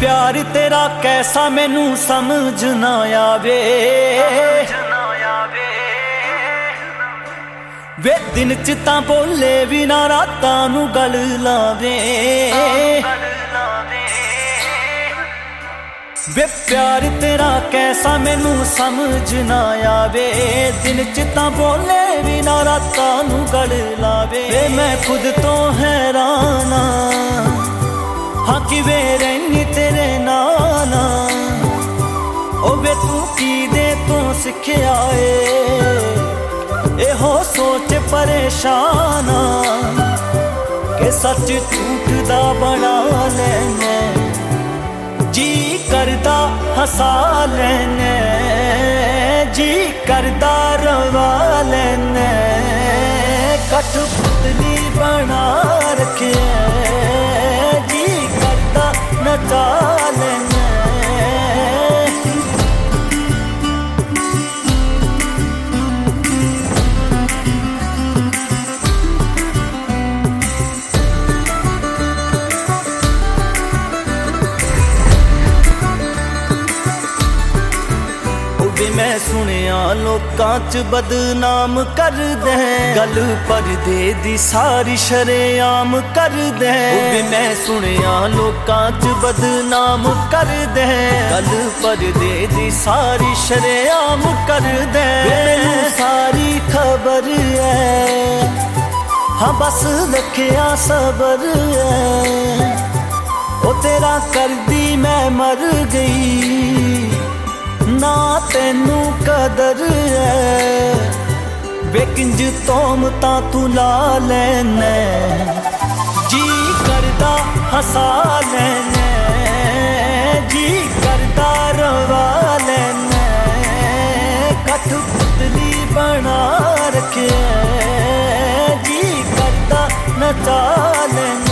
प्यार तेरा कैसा मैनू समझ ना आवे वे दिन च तां बोले भी ना रातां नू गल लावे वे प्यार तेरा कैसा मैनू समझ ना आवे दिन च तां बोले भी ना रातां नू गल लावे वे मैं खुद तो हैरान हाँ किवें रैनी तेरे नाल ओ वे तू की दे तू सिखिया एहो सोच परेशान के सच झूठ दा बना लेने जी करदा हसा लेने जी करदा रवा लेने कठपुतली बना रखे जी करदा नचा लेने मैं सुनिया लोकां च बदनाम कर दे गल परदे दी सारी शरेआम कर दे मैं सुनिया लोकां च बदनाम कर दे गल परदे दी सारी शरेआम कर दे मैनू सारी खबर है हाँ बस रखिया सबर है ओ तेरा कर दी मैं मर गई ना तेनू कदर है वे किंज तोमता तू ला लेने जी करदा हसा लेने जी करदा रवा लेने कठपुतली बना रखे जी करदा नचा लेने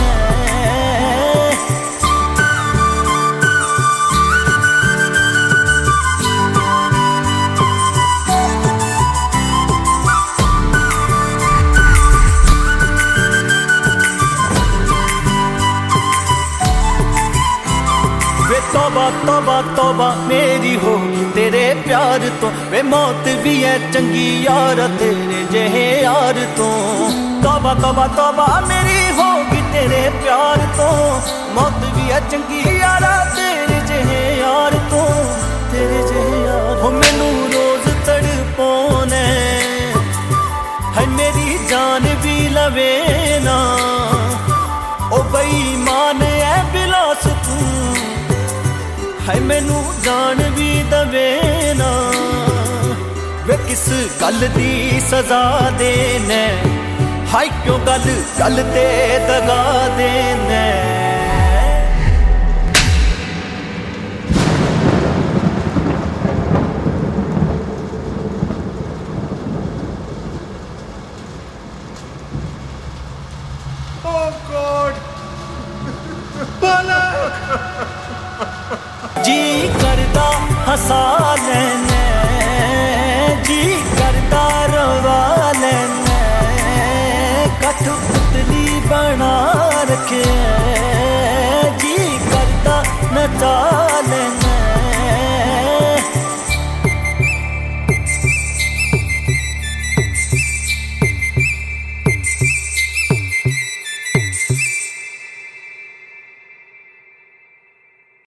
तौबा तौबा तौबा मेरी होगी तेरे प्यार तो वे मौत भी है चंगी यार तेरे जेहे यार तो तौबा तौबा तौबा मेरी होगी तेरे प्यार तो मौत भी है चंगी यार तेरे जेहे यार तो तेरे जेहे यार हो मैनू रोज तड़पाने है मेरी जान भी लवे ना ओ बेईमान है बिलास तू है मैनू जान भी दवे ना वे किस गल दी सजा देने हाय क्यों गल गल ते दगा देने Oh God! Bala! जी करदा हसा लेने जी करदा रवा लेने कठपुतली बना